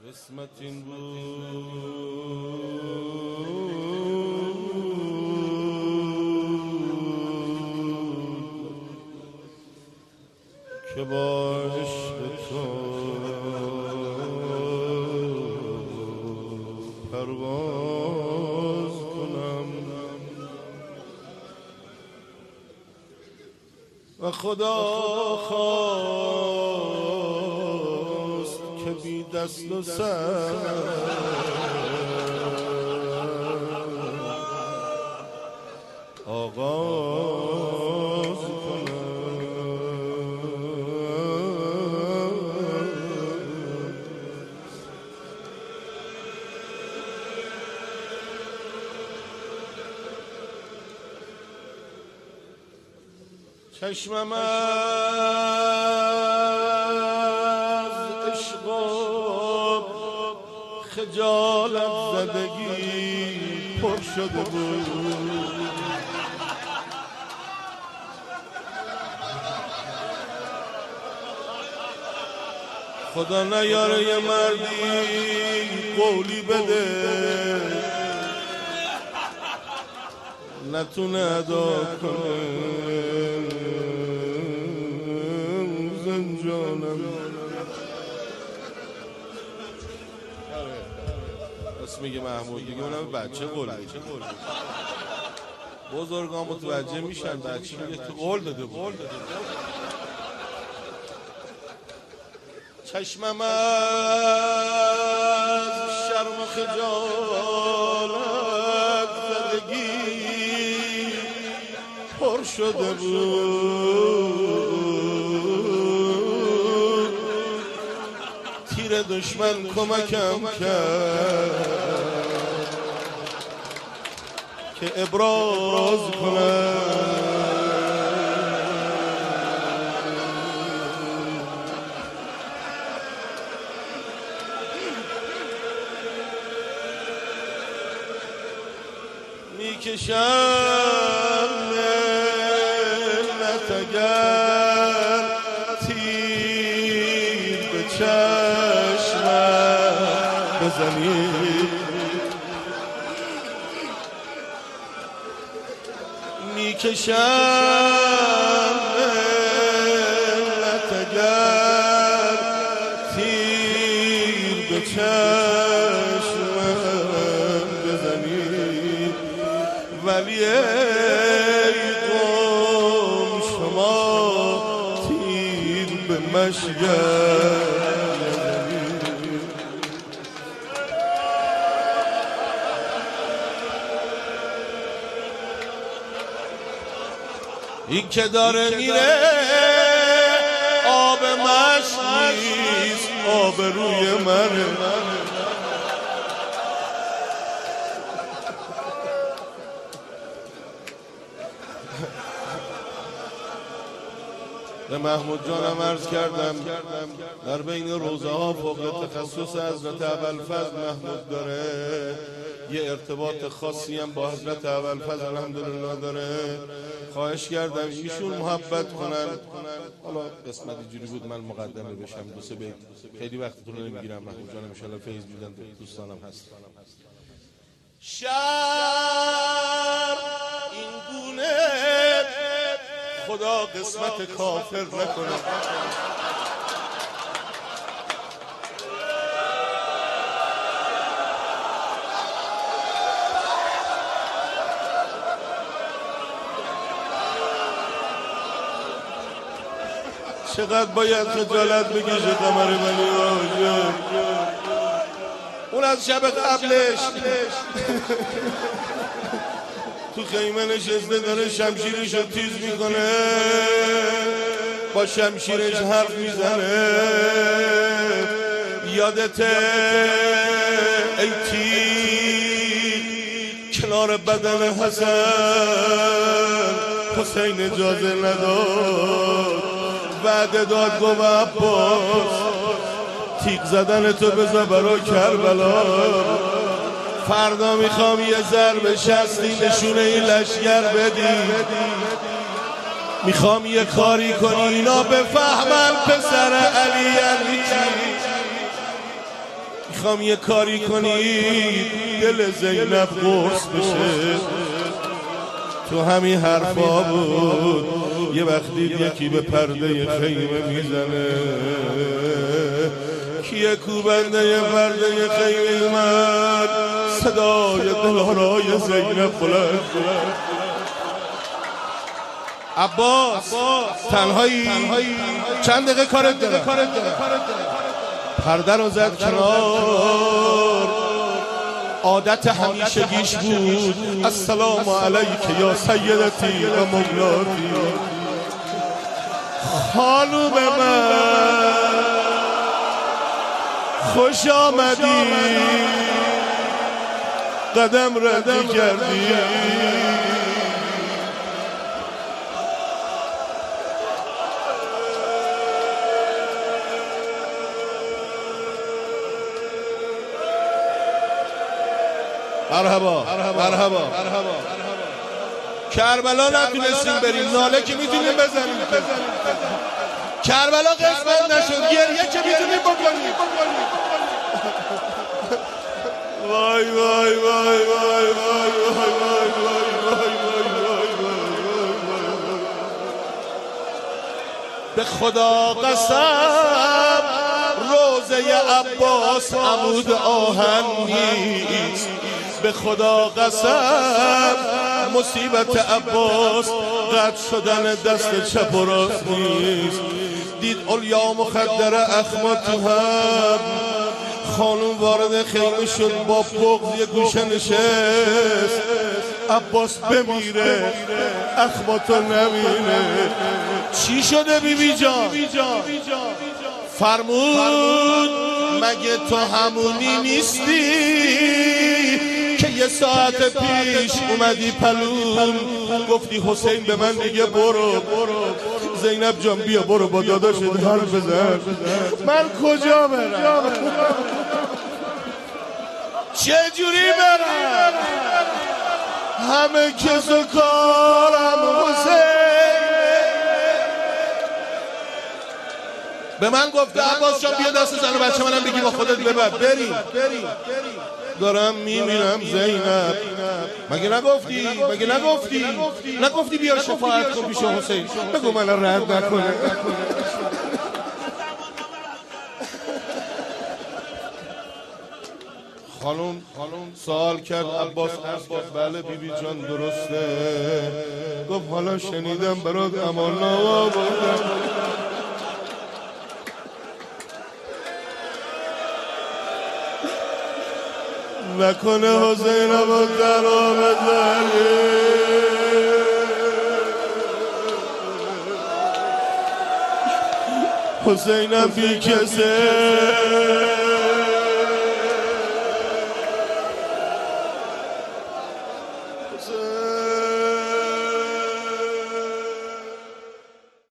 قسمت این بود که با عشق تو پرواز کنم و خدا خواست که بی دست و سر آغاز کنم. چشمم از عشق و خجالت زدگی پر شده بود. خدا نیاره یه مردی قولی بده نتونه ادا کنه. زنجانم بس میگه محمود دیگه اونم بچه قول میگه. بزرگان متوجه میشن بچه میگه تو قول داده بود. چشمم از شرم و خجالت زدگی پر شده بود. تیر دشمن کمکم کرد که ابراز کنم. میکشم ملت اگر تیر به چشمم بزنی. میکشم ملت اگر تیر به چشمم بزنی. ولی ای قوم شما تیر به مشگل. این که داره میره آب مشک نیست آب روی منه. به محمود جانم عرض کردم در بین روزه ها فوق تخصص حضرت ابوالفضل محمود داره. یه ارتباط خاصی هم با حضرت ابوالفضل الحمدلله داره. خواهش کردم ایشون محبت کنن. حالا قسمت اینجوری بود من مقدمه بشم دو سه بیت. خیلی وقتتون رو نمیگیرم محمود جانم ان شاءالله فیض میدن دوستانم هست. شهر این گونه خدا قسمت کافر نکنه. چقدر باید خجالت بکشه قمر منی آجا. اون از شب قبلش تو خیمه نشسته داره شمشیرشو تیز میکنه با شمشیرش حرف میزنه. یادته ای تیر کنار بدن حسین اجازه نداد. وعده داد گفت عباس تیغ زدن تو بذار برای کربلا. فردا میخوام یه ضرب شستی نشونه این لشگر بدی. میخوام یه کاری کنی اینا بفهمن پسر علی میخوام یه کاری کنی دل زینب قرص بشه. تو همین حرفا بود یه وقتی یکی به پرده خیمه میزنه، کیه کوبنده یه پرده خیمه اومد، صدای دلارای زینب بلند عباس تنهایی چند دقیقه کارت داره. پرده رو زد کنار، عادت همیشگیش بود السلام علیک یا سیدتی و مولاتی. خانوم من خوش آمدی، قدم ردی کردی. مرحبا مرحبا. کربلا نتونستیم بریم، ناله که میتونیم بزنیم. کربلا قسمت نشد، گریه که میتونیم بکنیم. وای وای وای وای وای وای وای وای. به خدا قسم روزه عباس عمود آهن نیست. به خدا قسم مصیبت عباس قطع شدن دست چپ و راست نیست. دید علیا مخدره اخمات تو هم، خانوم وارد خیمه شد با بغض یه گوشه نشست. عباس بمیره اخماتو نمینه. چی شده بیبی جان؟ فرمود مگه تو همونی نیستی که یه ساعت پیش اومدی پلون گفتی حسین به من میگه برو. زینب جان بیا برو با داداشت حرف بزن. من کجا برم؟ چجوری برم؟ همه کس و کارم حسین. به من گفته عباس جان بیا دست زن و بچه منم بگی با خودت ببر بریم. دارم میمیرم زینب. مگه نگفتی بیا شفاعت کن پیش حسین؟ بگو من رد نکنه. خانم سوال کرد عباس بله بیبی جان درسته. گفت حالا شنیدم برات امان‌نامه آوردم. نکنه حسین رو در بزنی. حسینم بی کسه. حسین